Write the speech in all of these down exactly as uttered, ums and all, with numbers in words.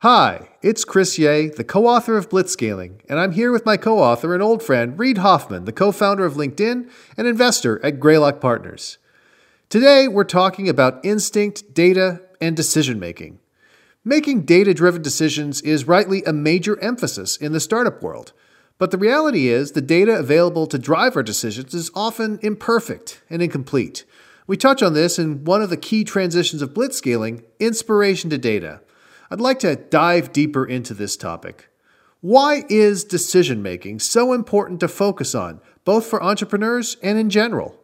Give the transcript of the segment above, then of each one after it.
Hi, it's Chris Ye, the co-author of Blitzscaling, and I'm here with my co-author and old friend, Reid Hoffman, the co-founder of LinkedIn and investor at Greylock Partners. Today, we're talking about instinct, data, and decision-making. Making data-driven decisions is rightly a major emphasis in the startup world, but the reality is the data available to drive our decisions is often imperfect and incomplete. We touch on this in one of the key transitions of Blitzscaling, inspiration to data. I'd like to dive deeper into this topic. Why is decision-making so important to focus on, both for entrepreneurs and in general?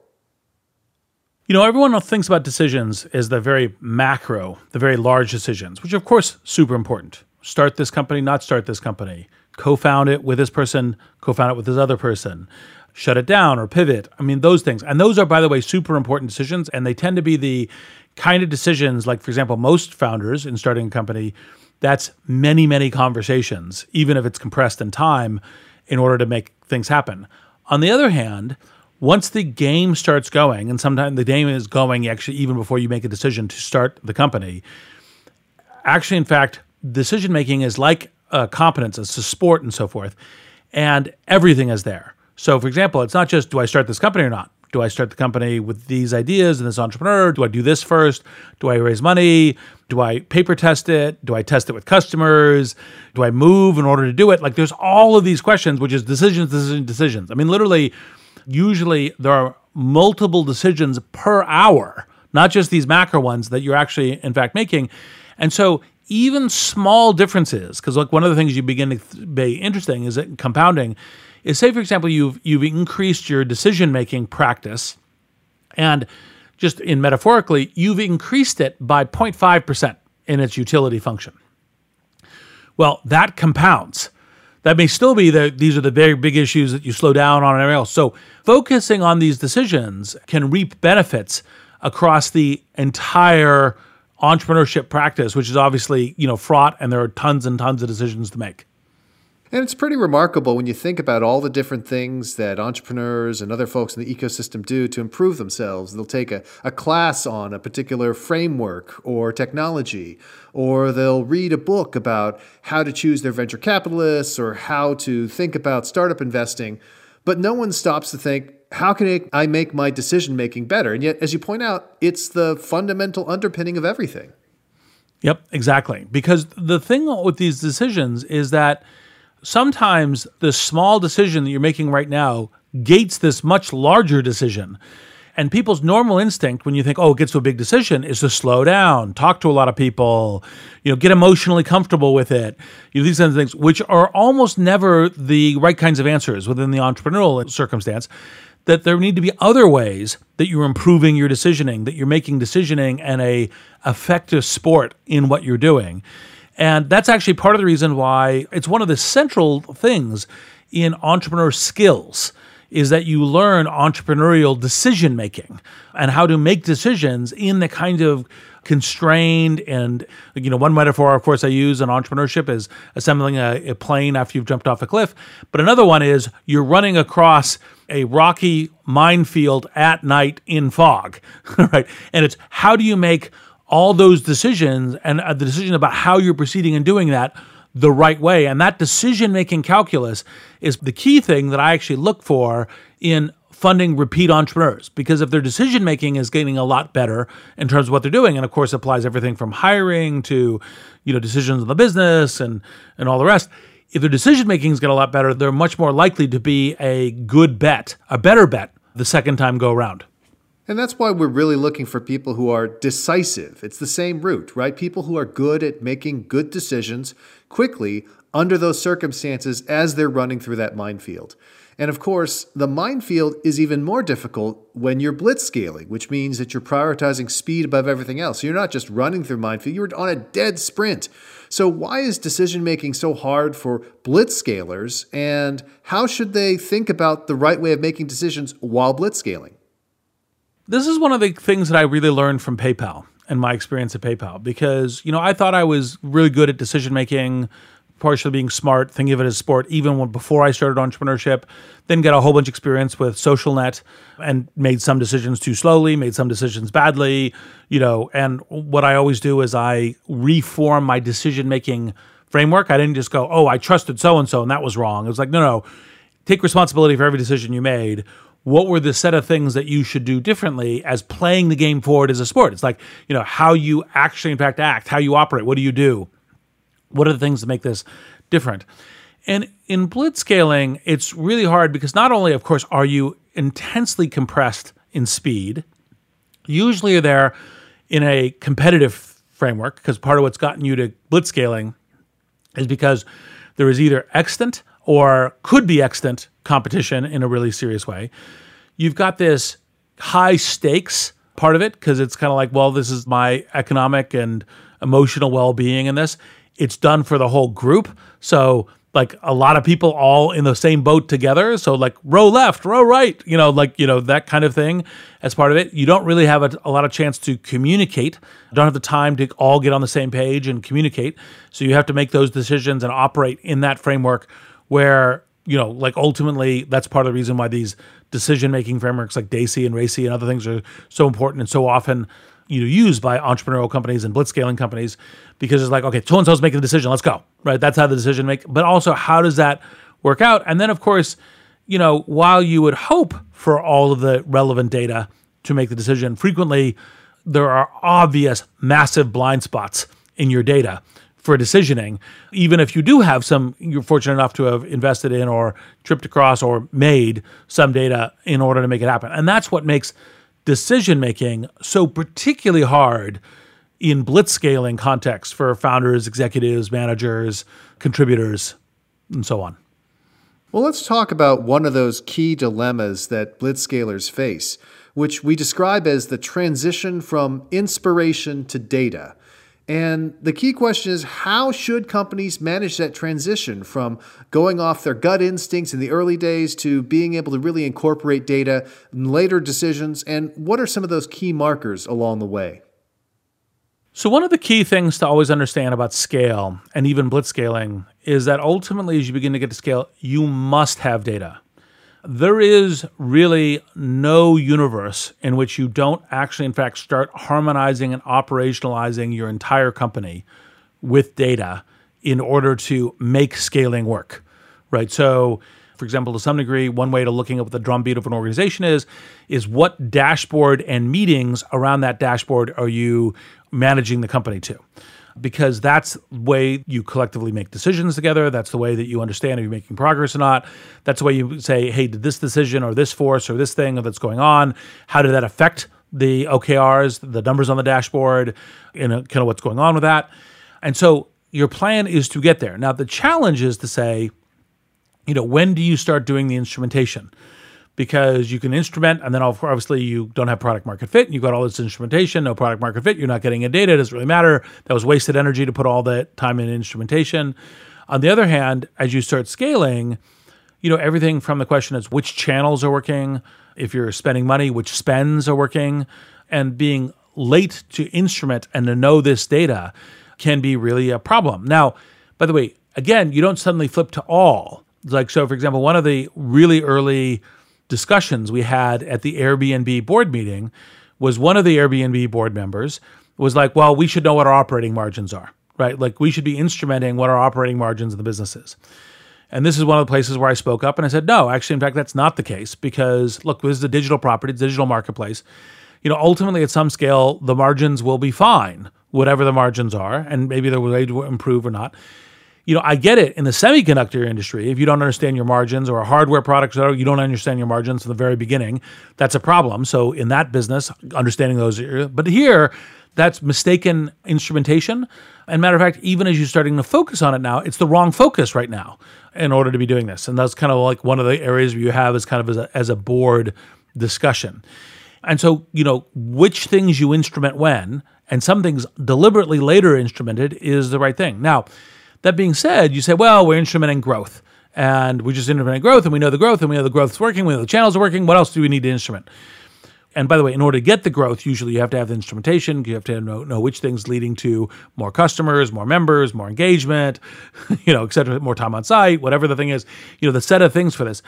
You know, everyone thinks about decisions as the very macro, the very large decisions, which are, of course, super important. Start this company, not start this company. Co-found it with this person, co-found it with this other person. Shut it down or pivot. I mean, those things. And those are, by the way, super important decisions, and they tend to be the kind of decisions, like, for example, most founders in starting a company, that's many, many conversations, even if it's compressed in time, in order to make things happen. On the other hand, once the game starts going, and sometimes the game is going actually even before you make a decision to start the company, actually, in fact, decision-making is like a competence, it's a sport and so forth, and everything is there. So, for example, it's not just, do I start this company or not? Do I start the company with these ideas and this entrepreneur? Do I do this first? Do I raise money? Do I paper test it? Do I test it with customers? Do I move in order to do it? Like, there's all of these questions, which is decisions, decisions, decisions. I mean, literally, usually there are multiple decisions per hour, not just these macro ones that you're actually, in fact, making. And so even small differences, because like one of the things you begin to be interesting is that compounding is, say, for example, you've you've increased your decision-making practice, and just in metaphorically, you've increased it by zero point five percent in its utility function. Well, that compounds. That may still be that these are the very big issues that you slow down on and everything else. So focusing on these decisions can reap benefits across the entire entrepreneurship practice, which is obviously, you know, fraught, and there are tons and tons of decisions to make. And it's pretty remarkable when you think about all the different things that entrepreneurs and other folks in the ecosystem do to improve themselves. They'll take a, a class on a particular framework or technology, or they'll read a book about how to choose their venture capitalists or how to think about startup investing. But no one stops to think, how can I make my decision-making better? And yet, as you point out, it's the fundamental underpinning of everything. Yep, exactly. Because the thing with these decisions is that sometimes the small decision that you're making right now gates this much larger decision. And people's normal instinct when you think, oh, it gets to a big decision, is to slow down, talk to a lot of people, you know, get emotionally comfortable with it, you know, these kinds of things, which are almost never the right kinds of answers within the entrepreneurial circumstance. That there need to be other ways that you're improving your decisioning, that you're making decisioning an a effective sport in what you're doing. And that's actually part of the reason why it's one of the central things in entrepreneur skills is that you learn entrepreneurial decision-making and how to make decisions in the kind of constrained and, you know, one metaphor, of course, I use in entrepreneurship is assembling a, a plane after you've jumped off a cliff. But another one is you're running across a rocky minefield at night in fog, right? And it's how do you make all those decisions and the decision about how you're proceeding and doing that the right way. And that decision-making calculus is the key thing that I actually look for in funding repeat entrepreneurs. Because if their decision-making is getting a lot better in terms of what they're doing, and of course applies everything from hiring to, you know, decisions in the business and, and all the rest, if their decision-making is getting a lot better, they're much more likely to be a good bet, a better bet the second time go around. And that's why we're really looking for people who are decisive. It's the same root, right? People who are good at making good decisions quickly under those circumstances as they're running through that minefield. And of course, the minefield is even more difficult when you're blitzscaling, which means that you're prioritizing speed above everything else. So you're not just running through minefield, you're on a dead sprint. So why is decision-making so hard for blitzscalers, and how should they think about the right way of making decisions while blitzscaling? This is one of the things that I really learned from PayPal and my experience at PayPal, because, you know, I thought I was really good at decision-making, partially being smart, thinking of it as sport, even when, before I started entrepreneurship, then got a whole bunch of experience with SocialNet and made some decisions too slowly, made some decisions badly, you know, and what I always do is I reform my decision-making framework. I didn't just go, oh, I trusted so-and-so and that was wrong. It was like, no, no, take responsibility for every decision you made. What were the set of things that you should do differently as playing the game forward as a sport? It's like, you know, how you actually, in fact, act, how you operate. What do you do? What are the things that make this different? And in blitzscaling, it's really hard because not only, of course, are you intensely compressed in speed, usually you're there in a competitive framework, because part of what's gotten you to blitzscaling is because there is either extant or could be extant competition in a really serious way. You've got this high stakes part of it because it's kind of like, well, this is my economic and emotional well-being in this. It's done for the whole group. So like a lot of people all in the same boat together. So like row left, row right, you know, like, you know, that kind of thing as part of it. You don't really have a, a lot of chance to communicate. You don't have the time to all get on the same page and communicate. So you have to make those decisions and operate in that framework where, you know, like ultimately that's part of the reason why these decision-making frameworks like DAISY and RACI and other things are so important and so often, you know, used by entrepreneurial companies and blitzscaling companies, because it's like, okay, so-and-so's making the decision, let's go, right? That's how the decision make. But also, how does that work out? And then, of course, you know, while you would hope for all of the relevant data to make the decision, frequently there are obvious, massive blind spots in your data for decisioning, even if you do have some, you're fortunate enough to have invested in or tripped across or made some data in order to make it happen. And that's what makes decision-making so particularly hard in blitzscaling context for founders, executives, managers, contributors, and so on. Well, let's talk about one of those key dilemmas that blitzscalers face, which we describe as the transition from inspiration to data. And the key question is, how should companies manage that transition from going off their gut instincts in the early days to being able to really incorporate data in later decisions? And what are some of those key markers along the way? So one of the key things to always understand about scale and even blitzscaling is that ultimately as you begin to get to scale, you must have data. There is really no universe in which you don't actually, in fact, start harmonizing and operationalizing your entire company with data in order to make scaling work, right? So, for example, to some degree, one way to looking at what the drumbeat of an organization is, is what dashboard and meetings around that dashboard are you managing the company to? Because that's the way you collectively make decisions together. That's the way that you understand if you're making progress or not. That's the way you say, hey, did this decision or this force or this thing that's going on, how did that affect the O K Rs, the numbers on the dashboard, you know, kind of what's going on with that. And so your plan is to get there. Now, the challenge is to say, you know, when do you start doing the instrumentation? Because you can instrument, and then obviously you don't have product market fit. You've got all this instrumentation, no product market fit. You're not getting any data. It doesn't really matter. That was wasted energy to put all that time in instrumentation. On the other hand, as you start scaling, you know, everything from the question is which channels are working, if you're spending money, which spends are working, and being late to instrument and to know this data can be really a problem. Now, by the way, again, you don't suddenly flip to all. Like, so for example, one of the really early discussions we had at the Airbnb board meeting was one of the Airbnb board members was like, well, we should know what our operating margins are, right? Like we should be instrumenting what our operating margins in the business is. And this is one of the places where I spoke up and I said, no, actually, in fact, that's not the case because look, this is a digital property, it's a digital marketplace. You know, ultimately at some scale, the margins will be fine, whatever the margins are, and maybe they're way to improve or not. You know, I get it in the semiconductor industry. If you don't understand your margins or a hardware product, you don't understand your margins from the very beginning, that's a problem. So in that business, understanding those, but here, that's mistaken instrumentation. And matter of fact, even as you're starting to focus on it now, it's the wrong focus right now in order to be doing this. And that's kind of like one of the areas where you have as kind of as a, as a board discussion. And so, you know, which things you instrument when, and some things deliberately later instrumented is the right thing. Now, that being said, you say, well, we're instrumenting growth, and we just instrumenting growth, and we know the growth, and we know the growth's working, we know the channels are working. What else do we need to instrument? And by the way, in order to get the growth, usually you have to have the instrumentation. You have to know, know which things leading to more customers, more members, more engagement, you know, et cetera, more time on site, whatever the thing is, you know, the set of things for this.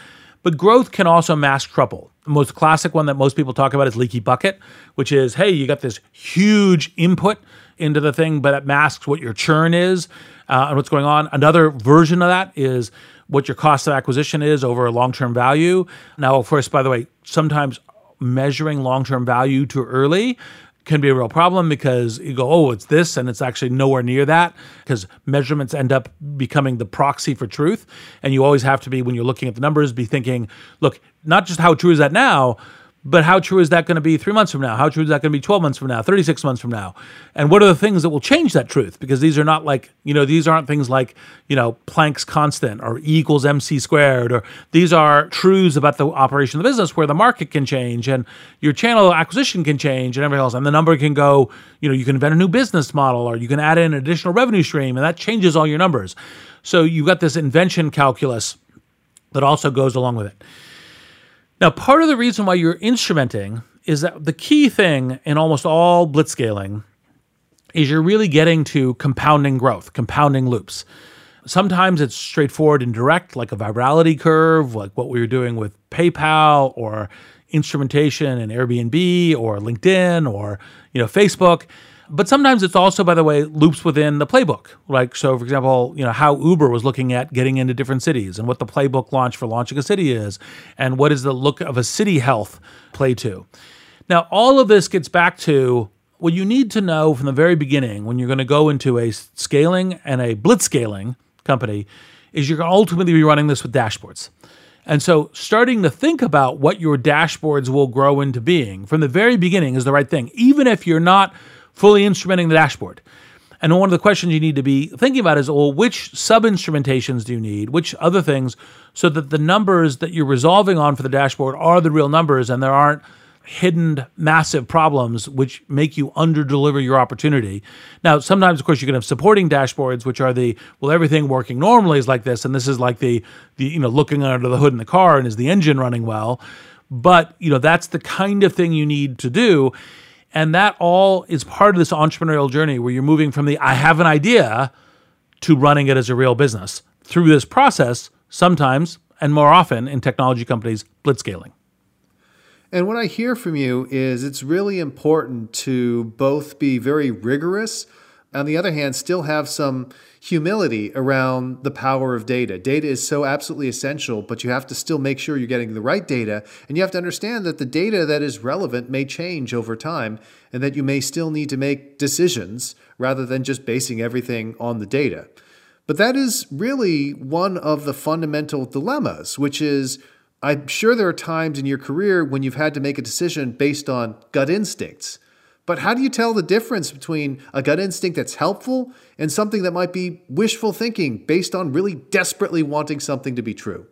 But growth can also mask trouble. The most classic one that most people talk about is leaky bucket, which is, hey, you got this huge input into the thing, but it masks what your churn is uh, and what's going on. Another version of that is what your cost of acquisition is over a long-term value. Now, of course, by the way, sometimes measuring long-term value too early can be a real problem because you go, oh, it's this, and it's actually nowhere near that, because measurements end up becoming the proxy for truth. And you always have to be, when you're looking at the numbers, be thinking, look, not just how true is that now, but how true is that going to be three months from now? How true is that going to be twelve months from now, thirty-six months from now? And what are the things that will change that truth? Because these are not like, you know, these aren't things like, you know, Planck's constant or E equals mc squared, or these are truths about the operation of the business where the market can change and your channel acquisition can change and everything else. And the number can go, you know, you can invent a new business model or you can add in an additional revenue stream and that changes all your numbers. So you've got this invention calculus that also goes along with it. Now, part of the reason why you're instrumenting is that the key thing in almost all blitzscaling is you're really getting to compounding growth, compounding loops. Sometimes it's straightforward and direct, like a virality curve, like what we were doing with PayPal or instrumentation in Airbnb or LinkedIn or, you know, Facebook. But sometimes it's also, by the way, loops within the playbook. Like, so for example, you know, how Uber was looking at getting into different cities and what the playbook launch for launching a city is and what is the look of a city health play to. Now, all of this gets back to what you need to know from the very beginning when you're going to go into a scaling and a blitzscaling company is you're going to ultimately be running this with dashboards. And so starting to think about what your dashboards will grow into being from the very beginning is the right thing, even if you're not fully instrumenting the dashboard. And one of the questions you need to be thinking about is, well, which sub-instrumentations do you need? Which other things, so that the numbers that you're resolving on for the dashboard are the real numbers and there aren't hidden massive problems which make you under-deliver your opportunity. Now, sometimes, of course, you can have supporting dashboards, which are the, well, everything working normally is like this, and this is like the, the you know, looking under the hood in the car and is the engine running well. But, you know, that's the kind of thing you need to do. And that all is part of this entrepreneurial journey where you're moving from the I have an idea to running it as a real business through this process, sometimes and more often in technology companies, blitzscaling. And what I hear from you is it's really important to both be very rigorous, on the other hand, still have some humility around the power of data. Data is so absolutely essential, but you have to still make sure you're getting the right data. And you have to understand that the data that is relevant may change over time and that you may still need to make decisions rather than just basing everything on the data. But that is really one of the fundamental dilemmas, which is, I'm sure there are times in your career when you've had to make a decision based on gut instincts. But how do you tell the difference between a gut instinct that's helpful and something that might be wishful thinking based on really desperately wanting something to be true?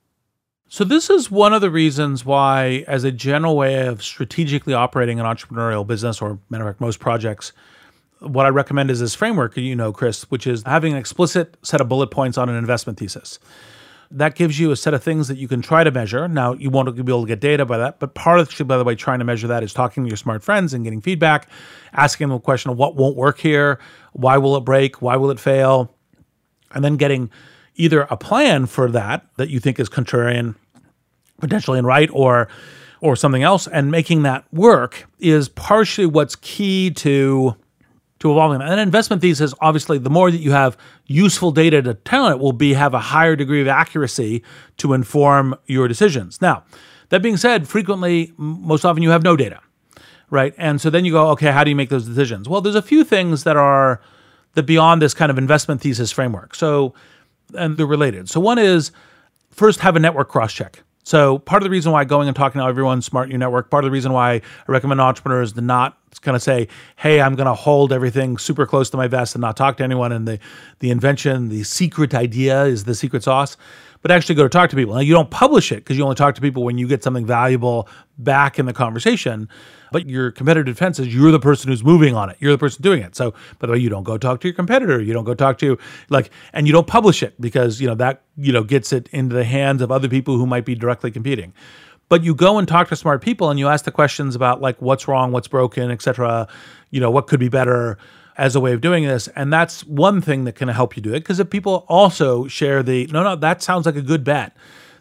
So this is one of the reasons why, as a general way of strategically operating an entrepreneurial business, or matter of fact, most projects, what I recommend is this framework, you know, Chris, which is having an explicit set of bullet points on an investment thesis. That gives you a set of things that you can try to measure. Now, you won't be able to get data by that, but part of, by the way, trying to measure that is talking to your smart friends and getting feedback, asking them a question of what won't work here, why will it break, why will it fail, and then getting either a plan for that that you think is contrarian, potentially and right, or or something else, and making that work is partially what's key to to evolving. And an investment thesis, obviously, the more that you have useful data to tell it will be have a higher degree of accuracy to inform your decisions. Now, that being said, frequently, most often you have no data, right? And so then you go, okay, how do you make those decisions? Well, there's a few things that are that beyond this kind of investment thesis framework. So, and they're related. So one is, first, have a network cross-check. So part of the reason why going and talking to everyone smart in your network, part of the reason why I recommend entrepreneurs to not kind of say, hey, I'm going to hold everything super close to my vest and not talk to anyone. And the, the invention, the secret idea is the secret sauce, but actually go to talk to people. Now, you don't publish it because you only talk to people when you get something valuable back in the conversation. But your competitive defense is you're the person who's moving on it. You're the person doing it. So, by the way, you don't go talk to your competitor. You don't go talk to, like, and you don't publish it because, you know, that, you know, gets it into the hands of other people who might be directly competing. But you go and talk to smart people and you ask the questions about, like, what's wrong, what's broken, et cetera, you know, what could be better as a way of doing this. And that's one thing that can help you do it. Because if people also share the, no, no, that sounds like a good bet,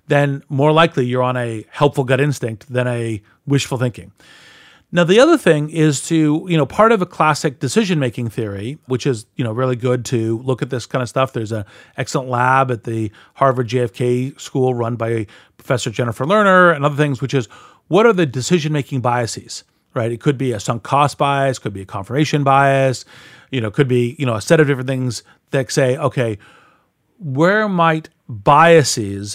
then more likely you're on a helpful gut instinct than a wishful thinking. Now, the other thing is to, you know, part of a classic decision-making theory, which is, you know, really good to look at this kind of stuff. There's an excellent lab at the Harvard J F K school run by Professor Jennifer Lerner and other things, which is what are the decision-making biases, right? It could be a sunk cost bias, could be a confirmation bias, you know, could be, you know, a set of different things that say, okay, where might biases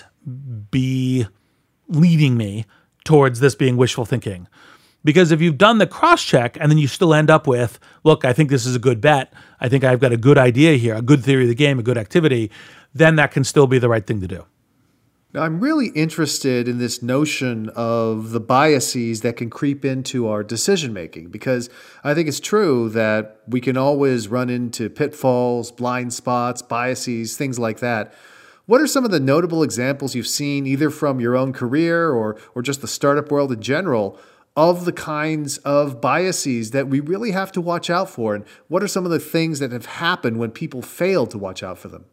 be leading me towards this being wishful thinking? Because if you've done the cross-check and then you still end up with, look, I think this is a good bet, I think I've got a good idea here, a good theory of the game, a good activity, then that can still be the right thing to do. Now, I'm really interested in this notion of the biases that can creep into our decision-making, because I think it's true that we can always run into pitfalls, blind spots, biases, things like that. What are some of the notable examples you've seen, either from your own career or, or just the startup world in general, of the kinds of biases that we really have to watch out for? And what are some of the things that have happened when people fail to watch out for them?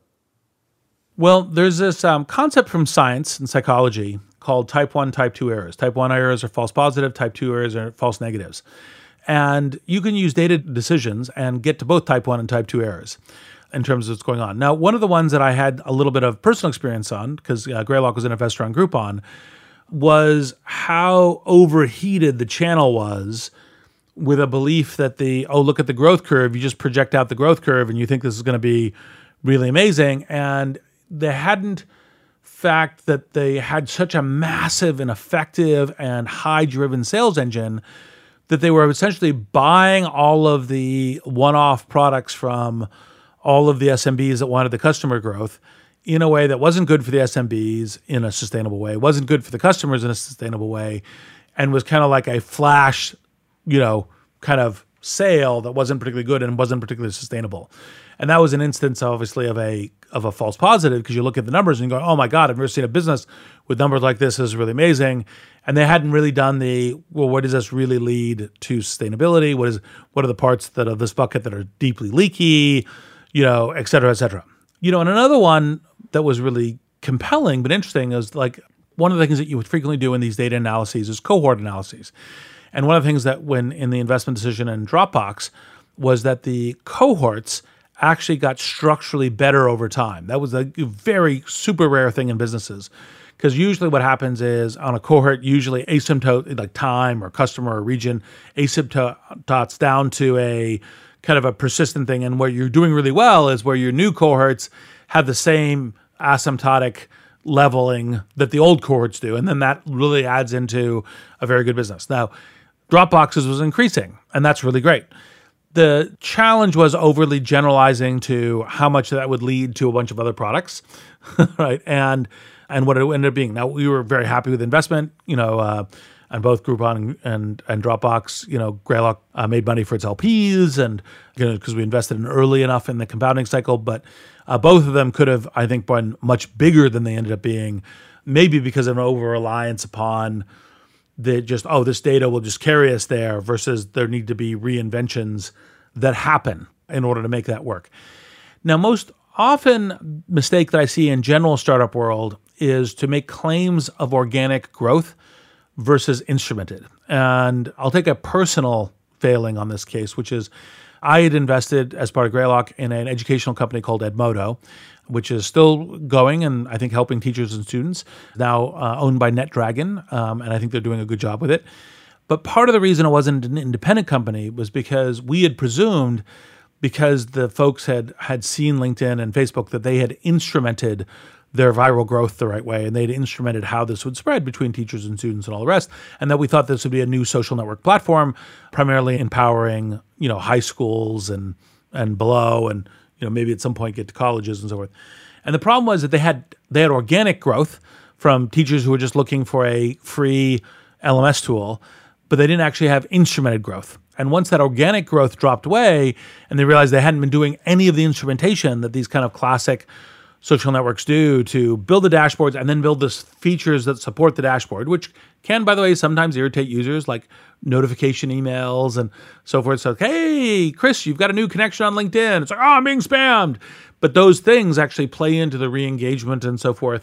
Well, there's this um, concept from science and psychology called type one, type two errors. Type one errors are false positive, type two errors are false negatives. And you can use data decisions and get to both type one and type two errors in terms of what's going on. Now, one of the ones that I had a little bit of personal experience on, because uh, Greylock was an investor on Groupon, was how overheated the channel was with a belief that the, oh, look at the growth curve, you just project out the growth curve and you think this is going to be really amazing. And they hadn't fact that they had such a massive and effective and high-driven sales engine that they were essentially buying all of the one-off products from all of the S M Bs that wanted the customer growth in a way that wasn't good for the S M Bs in a sustainable way, wasn't good for the customers in a sustainable way, and was kind of like a flash, you know, kind of sale that wasn't particularly good and wasn't particularly sustainable. And that was an instance, obviously, of a of a false positive, because you look at the numbers and you go, oh my God, I've never seen a business with numbers like this. This is really amazing. And they hadn't really done the, well, what does this really lead to sustainability? What is what are the parts that are this bucket that are deeply leaky, you know, et cetera, et cetera. You know, and another one that was really compelling but interesting is, like, one of the things that you would frequently do in these data analyses is cohort analyses. And one of the things that when in the investment decision in Dropbox was that the cohorts actually got structurally better over time. That was a very super rare thing in businesses, because usually what happens is on a cohort, usually asymptote, like time or customer or region, asymptotes down to a kind of a persistent thing. And where you're doing really well is where your new cohorts have the same asymptotic leveling that the old cohorts do. And then that really adds into a very good business. Now, Dropboxes was increasing, and that's really great. The challenge was overly generalizing to how much that would lead to a bunch of other products, right? And and what it ended up being. Now, we were very happy with the investment, you know, uh, and both Groupon and and Dropbox. You know, Greylock uh, made money for its L Ps, and you know, because we invested in early enough in the compounding cycle. But uh, both of them could have, I think, been much bigger than they ended up being, maybe because of an over reliance upon the just, oh, this data will just carry us there, versus there need to be reinventions that happen in order to make that work. Now, most often mistake that I see in general startup world is to make claims of organic growth versus instrumented. And I'll take a personal failing on this case, which is I had invested as part of Greylock in an educational company called Edmodo, which is still going and I think helping teachers and students, now uh, owned by NetDragon, um, and I think they're doing a good job with it. But part of the reason it wasn't an independent company was because we had presumed, because the folks had had seen LinkedIn and Facebook, that they had instrumented their viral growth the right way, and they'd instrumented how this would spread between teachers and students and all the rest, and that we thought this would be a new social network platform, primarily empowering, you know, high schools and and below, and you know, maybe at some point get to colleges and so forth. And the problem was that they had they had organic growth from teachers who were just looking for a free L M S tool, but they didn't actually have instrumented growth. And once that organic growth dropped away, and they realized they hadn't been doing any of the instrumentation that these kind of classic social networks do to build the dashboards and then build the features that support the dashboard, which can, by the way, sometimes irritate users, like notification emails and so forth. So, hey, Chris, you've got a new connection on LinkedIn. It's like, oh, I'm being spammed. But those things actually play into the re-engagement and so forth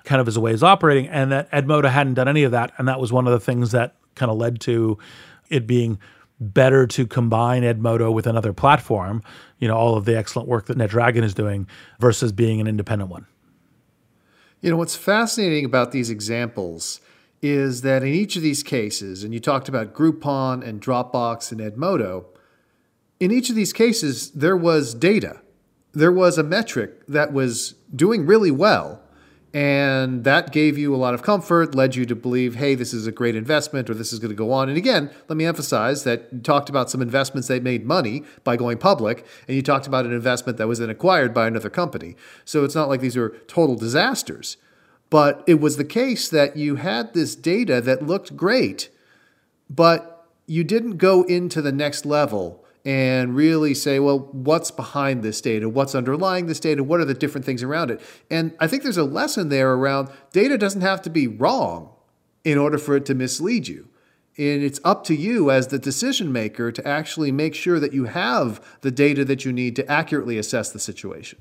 kind of as a way of operating, and that Edmodo hadn't done any of that. And that was one of the things that kind of led to it being better to combine Edmodo with another platform, you know, all of the excellent work that NetDragon is doing versus being an independent one. You know, what's fascinating about these examples is that in each of these cases, and you talked about Groupon and Dropbox and Edmodo, in each of these cases, there was data. There was a metric that was doing really well, and that gave you a lot of comfort, led you to believe, hey, this is a great investment, or this is going to go on. And again, let me emphasize that you talked about some investments that made money by going public, and you talked about an investment that was then acquired by another company. So it's not like these are total disasters. But it was the case that you had this data that looked great, but you didn't go into the next level and really say, well, what's behind this data? What's underlying this data? What are the different things around it? And I think there's a lesson there around data doesn't have to be wrong in order for it to mislead you. And it's up to you as the decision maker to actually make sure that you have the data that you need to accurately assess the situation.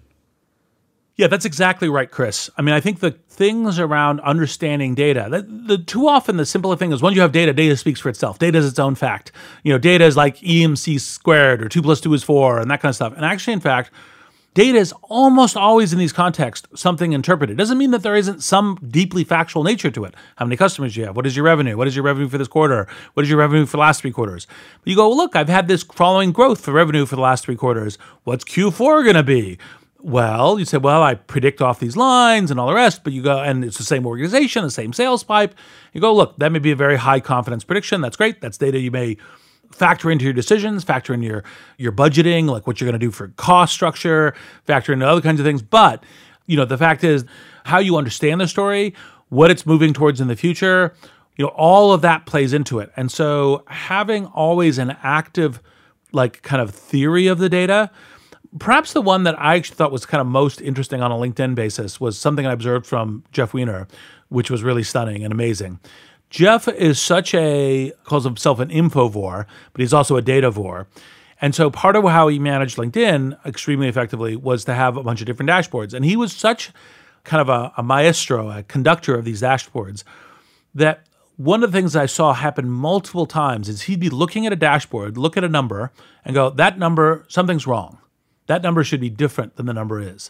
Yeah, that's exactly right, Chris. I mean, I think the things around understanding data, the, the too often the simpler thing is once you have data, data speaks for itself. Data is its own fact. You know, data is like E M C squared or two plus two is four and that kind of stuff. And actually, in fact, data is almost always in these contexts something interpreted. It doesn't mean that there isn't some deeply factual nature to it. How many customers do you have? What is your revenue? What is your revenue for this quarter? What is your revenue for the last three quarters? But you go, well, look, I've had this following growth for revenue for the last three quarters. What's Q four going to be? Well, you say, well, I predict off these lines and all the rest, but you go, and it's the same organization, the same sales pipe. You go, look, that may be a very high confidence prediction. That's great. That's data you may factor into your decisions, factor in your, your budgeting, like what you're going to do for cost structure, factor into other kinds of things. But, you know, the fact is how you understand the story, what it's moving towards in the future, you know, all of that plays into it. And so having always an active, like kind of theory of the data. Perhaps the one that I actually thought was kind of most interesting on a LinkedIn basis was something I observed from Jeff Weiner, which was really stunning and amazing. Jeff is such a, calls himself an infovore, but he's also a datavore. And so part of how he managed LinkedIn extremely effectively was to have a bunch of different dashboards. And he was such kind of a, a maestro, a conductor of these dashboards, that one of the things I saw happen multiple times is he'd be looking at a dashboard, look at a number, and go, that number, something's wrong. That number should be different than the number is.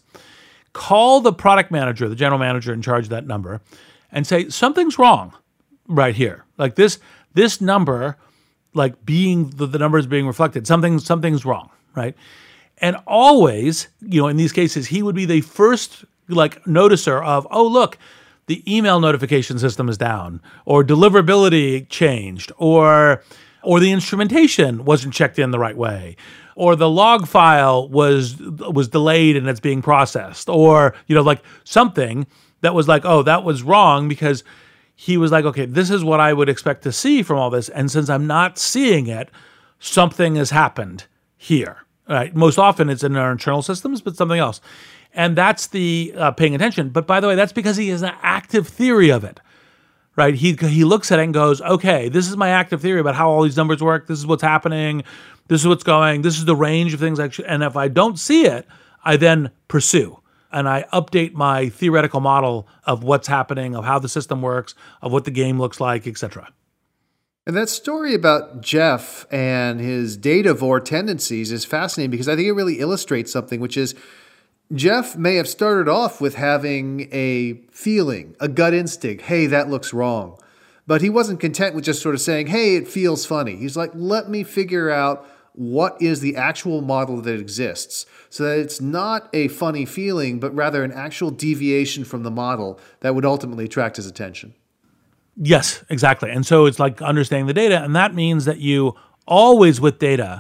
Call the product manager, the general manager in charge of that number, and say, something's wrong right here. Like this this number, like being, the, the number is being reflected, something, something's wrong, right? And always, you know, in these cases, he would be the first like noticer of, oh, look, the email notification system is down, or deliverability changed, or or the instrumentation wasn't checked in the right way, or the log file was was delayed and it's being processed, or, you know, like something that was like, oh, that was wrong, because he was like, okay, this is what I would expect to see from all this. And since I'm not seeing it, something has happened here. Right? Most often it's in our internal systems, but something else. And that's the uh, paying attention. But by the way, that's because he has an active theory of it. Right? He he looks at it and goes, okay, this is my active theory about how all these numbers work. This is what's happening. This is what's going. This is the range of things. Actually, and if I don't see it, I then pursue. And I update my theoretical model of what's happening, of how the system works, of what the game looks like, et cetera. And that story about Jeff and his datavore tendencies is fascinating, because I think it really illustrates something, which is Jeff may have started off with having a feeling, a gut instinct, hey, that looks wrong. But he wasn't content with just sort of saying, hey, it feels funny. He's like, let me figure out what is the actual model that exists, so that it's not a funny feeling, but rather an actual deviation from the model that would ultimately attract his attention. Yes, exactly. And so it's like understanding the data, and that means that you always with data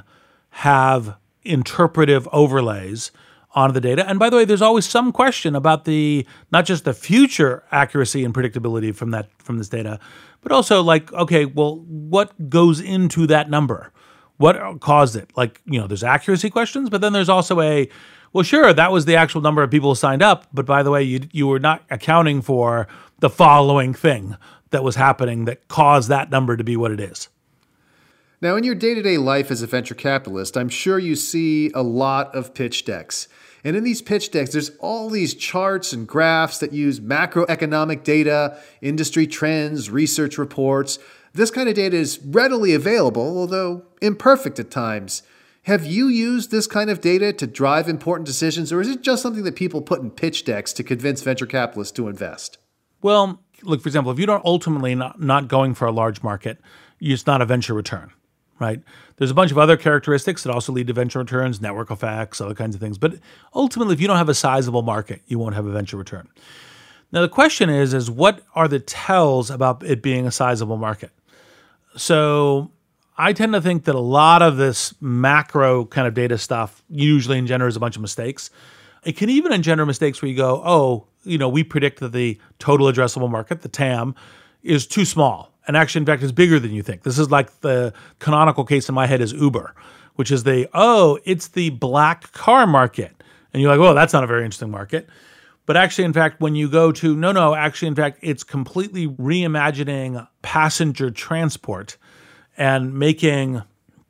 have interpretive overlays on the data. And by the way, there's always some question about the, not just the future accuracy and predictability from that, from this data, but also like, okay, well, what goes into that number? What caused it? Like, you know, there's accuracy questions, but then there's also a, well, sure, that was the actual number of people who signed up, but by the way, you you were not accounting for the following thing that was happening that caused that number to be what it is. Now, in your day-to-day life as a venture capitalist, I'm sure you see a lot of pitch decks. And in these pitch decks, there's all these charts and graphs that use macroeconomic data, industry trends, research reports. This kind of data is readily available, although imperfect at times. Have you used this kind of data to drive important decisions, or is it just something that people put in pitch decks to convince venture capitalists to invest? Well, look, for example, if you don't ultimately not, not going for a large market, it's not a venture return, right? There's a bunch of other characteristics that also lead to venture returns, network effects, other kinds of things. But ultimately, if you don't have a sizable market, you won't have a venture return. Now, the question is, is what are the tells about it being a sizable market? So I tend to think that a lot of this macro kind of data stuff usually engenders a bunch of mistakes. It can even engender mistakes where you go, oh, you know, we predict that the total addressable market, the T A M, is too small. And actually, in fact, is bigger than you think. This is like the canonical case in my head is Uber, which is the, oh, it's the black car market. And you're like, well, that's not a very interesting market. But actually, in fact, when you go to, no, no, actually, in fact, it's completely reimagining passenger transport and making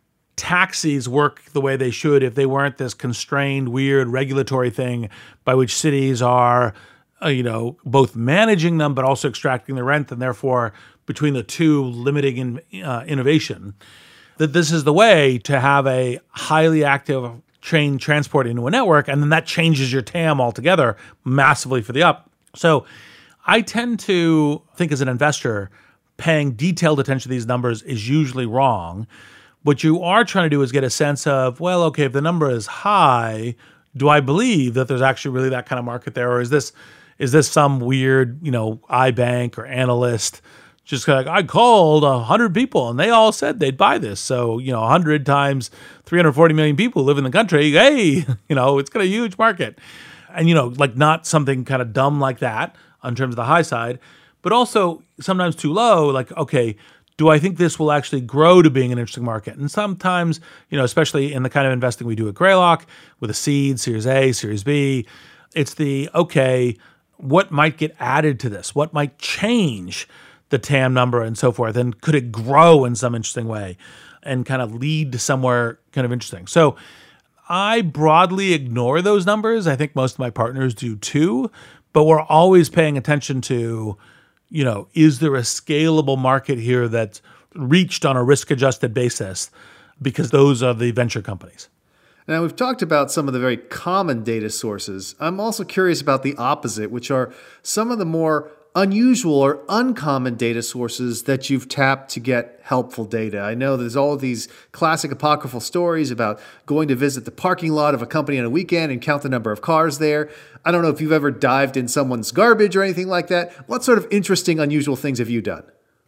taxis work the way they should if they weren't this constrained, weird regulatory thing by which cities are, uh, you know, both managing them but also extracting the rent, and therefore between the two limiting in, uh, innovation. That this is the way to have a highly active train transport into a network, and then that changes your T A M altogether massively for the up. So I tend to think as an investor, paying detailed attention to these numbers is usually wrong. What you are trying to do is get a sense of, well, okay, if the number is high, do I believe that there's actually really that kind of market there? Or is this is this some weird, you know, iBank or analyst just like, I called one hundred people and they all said they'd buy this. So, you know, one hundred times three hundred forty million people live in the country. Hey, you know, it's got a huge market. And, you know, like not something kind of dumb like that in terms of the high side, but also sometimes too low, like, okay, do I think this will actually grow to being an interesting market? And sometimes, you know, especially in the kind of investing we do at Greylock with a seed, Series A, Series B, it's the, okay, what might get added to this? What might change the T A M number and so forth? And could it grow in some interesting way and kind of lead to somewhere kind of interesting? So I broadly ignore those numbers. I think most of my partners do too, but we're always paying attention to, you know, is there a scalable market here that's reached on a risk-adjusted basis? Because those are the venture companies. Now, we've talked about some of the very common data sources. I'm also curious about the opposite, which are some of the more unusual or uncommon data sources that you've tapped to get helpful data. I know there's all of these classic apocryphal stories about going to visit the parking lot of a company on a weekend and count the number of cars there. I don't know if you've ever dived in someone's garbage or anything like that. What sort of interesting, unusual things have you done?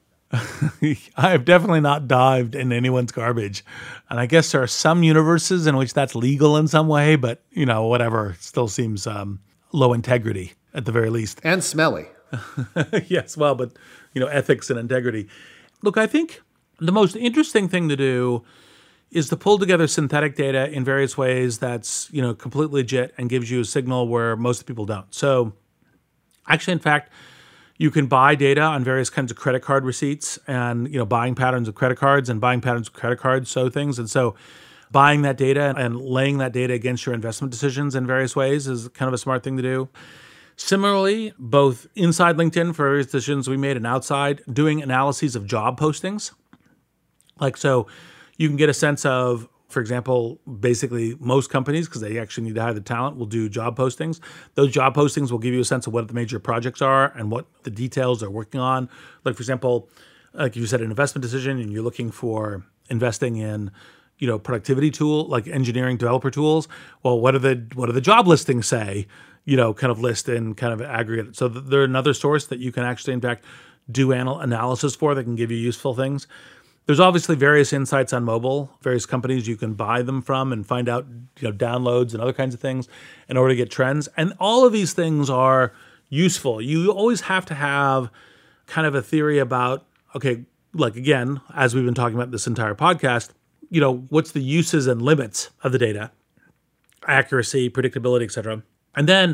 I have definitely not dived in anyone's garbage. And I guess there are some universes in which that's legal in some way, but, you know, whatever, it still seems um, low integrity at the very least. And smelly. Yes, well, but, you know, ethics and integrity. Look, I think the most interesting thing to do is to pull together synthetic data in various ways that's, you know, completely legit and gives you a signal where most people don't. So actually, in fact, you can buy data on various kinds of credit card receipts and, you know, buying patterns of credit cards and buying patterns of credit cards, so things. And so buying that data and laying that data against your investment decisions in various ways is kind of a smart thing to do. Similarly, both inside LinkedIn for various decisions we made and outside, doing analyses of job postings. Like, so you can get a sense of, for example, basically most companies, because they actually need to hire the talent, will do job postings. Those job postings will give you a sense of what the major projects are and what the details they're working on. Like, for example, like you said, an investment decision and you're looking for investing in, you know, productivity tool, like engineering developer tools. Well, what are the what do the job listings say? You know, kind of list and kind of aggregate. So they're another source that you can actually, in fact, do anal- analysis for that can give you useful things. There's obviously various insights on mobile, various companies you can buy them from and find out, you know, downloads and other kinds of things in order to get trends. And all of these things are useful. You always have to have kind of a theory about, okay, like again, as we've been talking about this entire podcast, you know, what's the uses and limits of the data, accuracy, predictability, et cetera. And then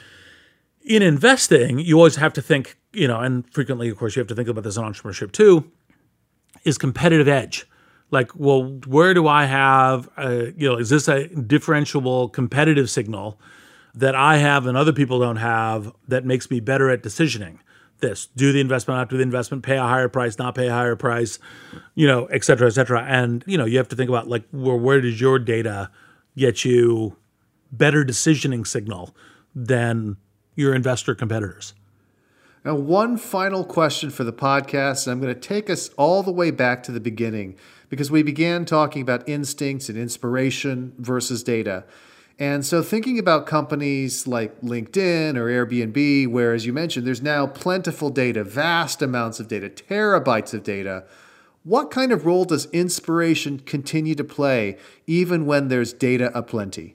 in investing, you always have to think, you know, and frequently, of course, you have to think about this in entrepreneurship too, is competitive edge. Like, well, where do I have, a, you know, is this a differentiable competitive signal that I have and other people don't have that makes me better at decisioning? This, do the investment, not do the investment, pay a higher price, not pay a higher price, you know, et cetera, et cetera. And, you know, you have to think about like, well, where does your data get you better decisioning signal than your investor competitors? Now, one final question for the podcast, and I'm going to take us all the way back to the beginning because we began talking about instincts and inspiration versus data. And so thinking about companies like LinkedIn or Airbnb, where, as you mentioned, there's now plentiful data, vast amounts of data, terabytes of data, what kind of role does inspiration continue to play even when there's data aplenty?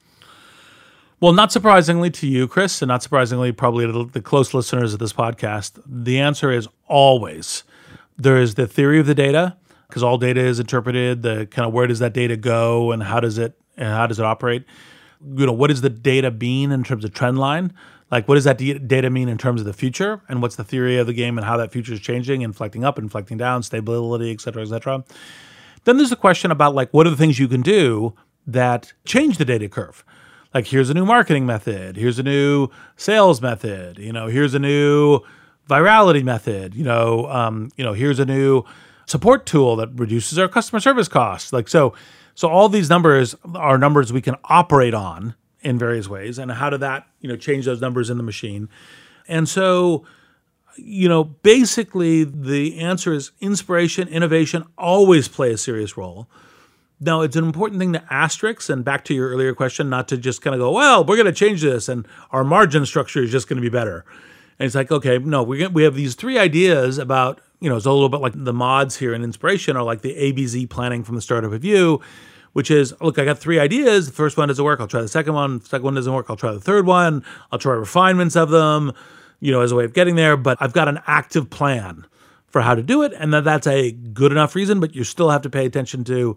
Well, not surprisingly to you, Chris, and not surprisingly probably to the close listeners of this podcast, the answer is always. There is the theory of the data, because all data is interpreted, the kind of where does that data go and how does it and how does it operate? You know, what does the data mean in terms of trend line? Like, what does that d- data mean in terms of the future? And what's the theory of the game and how that future is changing, inflecting up, inflecting down, stability, et cetera, et cetera. Then there's a question about, like, what are the things you can do that change the data curve? Like, here's a new marketing method. Here's a new sales method. You know, here's a new virality method. You know, um, you know, here's a new support tool that reduces our customer service costs. Like, so, so all these numbers are numbers we can operate on in various ways. And how did that, you know, change those numbers in the machine? And so, you know, basically the answer is inspiration, innovation always play a serious role. Now, it's an important thing to asterisk, and back to your earlier question, not to just kind of go, well, we're going to change this and our margin structure is just going to be better. And it's like, okay, no, we we have these three ideas about, you know, it's a little bit like the mods here in inspiration are like the A B Z planning from the startup review, which is, look, I got three ideas. The first one doesn't work. I'll try the second one. The second one doesn't work. I'll try the third one. I'll try refinements of them, you know, as a way of getting there. But I've got an active plan for how to do it. And that that's a good enough reason, but you still have to pay attention to,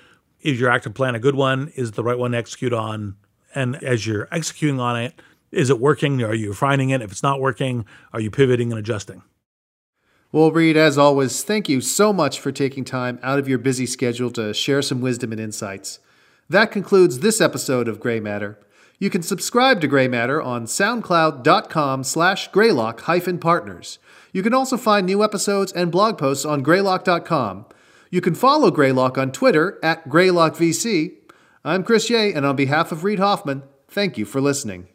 is your active plan a good one? Is it the right one to execute on? And as you're executing on it, is it working? Are you refining it? If it's not working, are you pivoting and adjusting? Well, Reid, as always, thank you so much for taking time out of your busy schedule to share some wisdom and insights. That concludes this episode of Gray Matter. You can subscribe to Gray Matter on soundcloud.com slash greylock hyphen partners. You can also find new episodes and blog posts on greylock dot com. You can follow Greylock on Twitter at greylock V C. I'm Chris Yeh, and on behalf of Reid Hoffman, thank you for listening.